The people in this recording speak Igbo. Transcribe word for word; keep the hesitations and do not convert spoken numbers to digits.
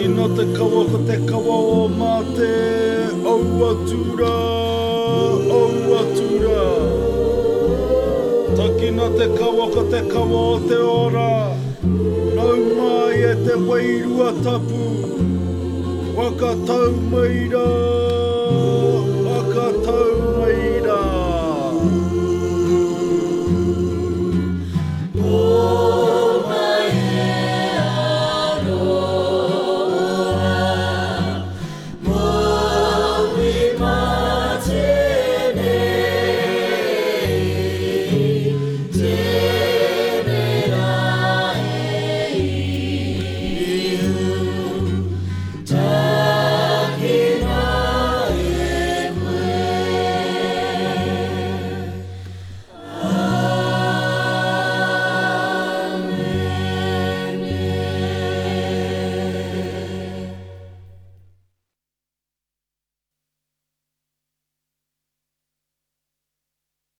Taki no te kawa ko te kawa o mā te au atura, au atura. Taki no te kawa ko te kawa o te ora, nau mai e te wairua tapu. Waka tau maira, waka tau